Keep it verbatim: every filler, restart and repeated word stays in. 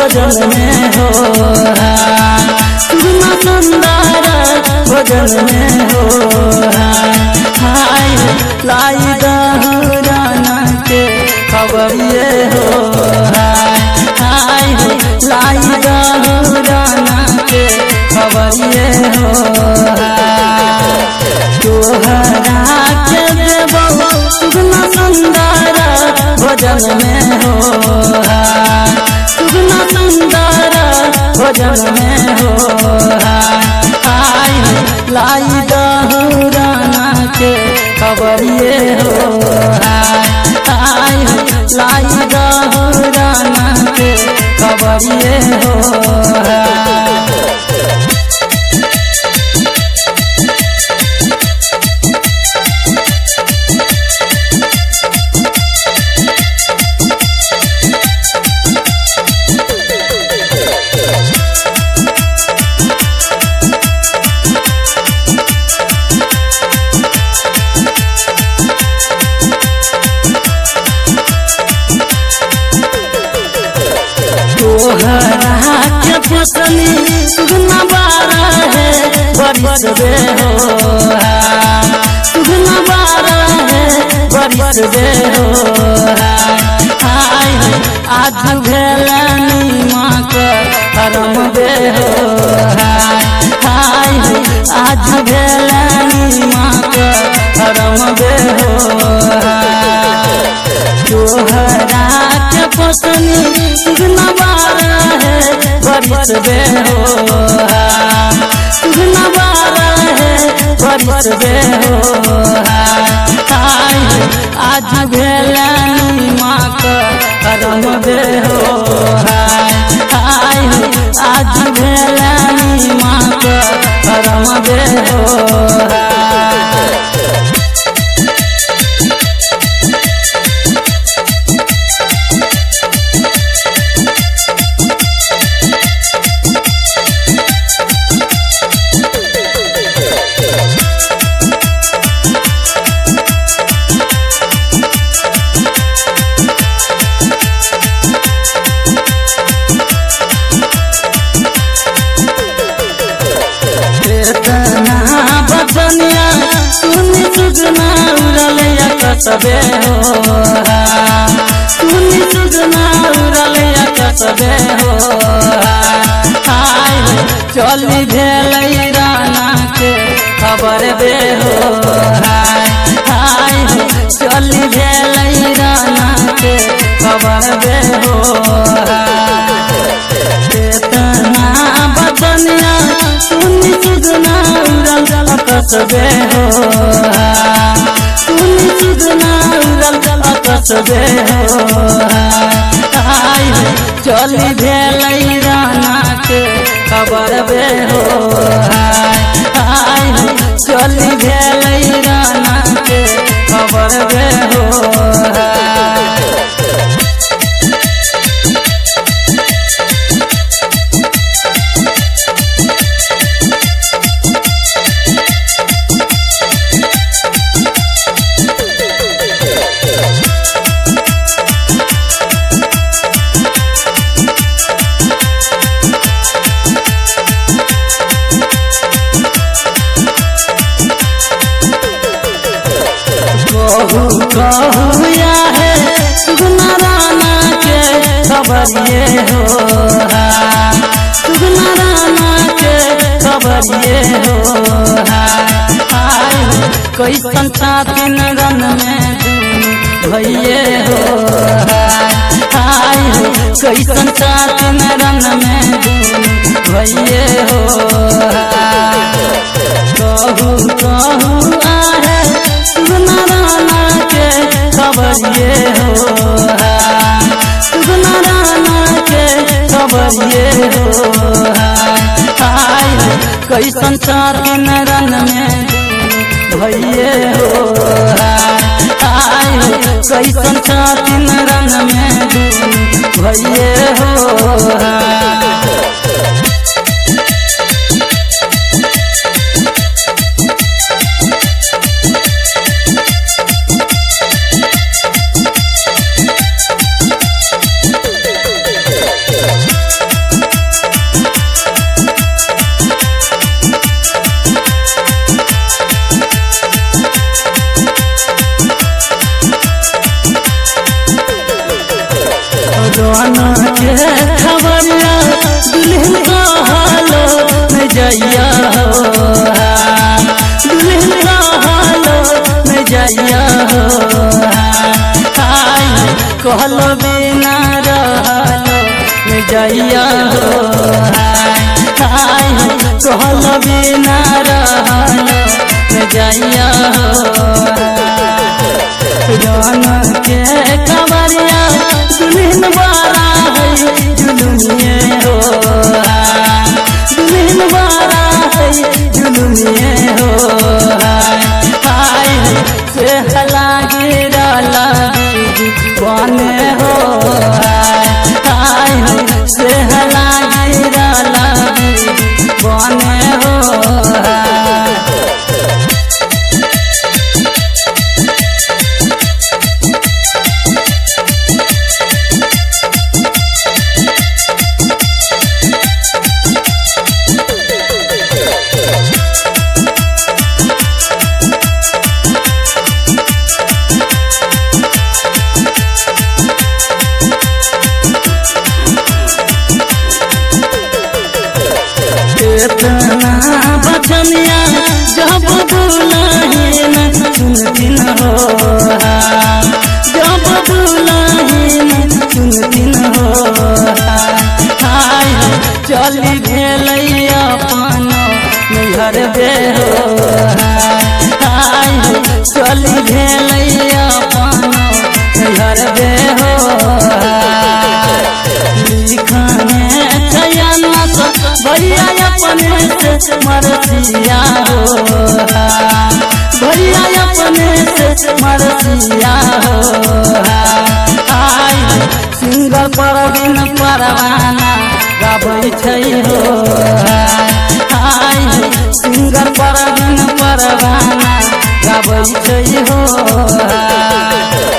भोजन में हो सुगना सुंदर भोजन में हो हाय लाई दहुराना के खबरिए हो हाय लाई दहुराना के खबरिए हो तोहरा के देबो सुगना सुंदर भोजन में हो सुगना सुंदर भोजन में हो हाय लाई दहुराना के खबरिए हो हाय लाई दहुराना के खबरिए हो तोहरा के फसली सुगना बारा है बरिस दे हो सुगना बारा है बरिस दे हो हाय आज भेलनी माँ का करम दे हो हाय आज भेलनी माँ का करम दे हो तोहरा के फसली सुगना बारा है बरिस दे हो सुगना बारा है बरिस दे हो हाय आज भेलनी माँ का करम दे हो हाय आज भेलनी माँ का करम दे हो बचनिया सुनी सुगना उड़लिया कसबे हो सुनी सुगना उड़लिया कसबे हो हाय चली भेलई राना के खबर दे हो हाय चली भेलई राना के खबर दे हो केतना बचनिया सुनी सुगना उड़ल कसबे हो सुनी सुगना उड़ल कसबे हो हाय चली भेलई राना के खबर दे हो हाय चली भेलई राना के खबर दे हो कहू या है सुगना राना के खबरिए हो सुगना राना के खबरिए हो हाय कैसन साथिन रन में भैये हो हाय कैसन साथिन रन में भैये हो कहू कहू आहे सुगना राना के खबरिए हो सुगना राना के खबरिए हो हाय कैसन साथिन रन में भैये हो हाय कैसन साथिन रन में भैये हो गाना के खबरिया दुल्हन का हालो न जइया हो दुल्हन का हालो न जइया हो कहलो बिना रहलो न जइया हो कहलो बिना रहलो न जइया हो गाना के खबरिया दुल्हन बारा है जुलुनिए हो दुल्हन बारा है जुलुनिए हो हाय से हला गिरा लागी बने हो हाय से हला गिरा लागी बने हो इतना बचनिया जब बुलाहिन सुनतिन हो जब बुलाहिन सुनतिन हो हाय चली भेलैया अपन नैहर बे हो हाय चली भेलैया अपन नैहर बे हो लिखने भैया अपने से मरसिया हो भैया अपने से मरसिया हो हाय सिंगर पर दिन परवाना गाबै छै हो हाय सिंगर पर दिन परवाना गाबै छै हो।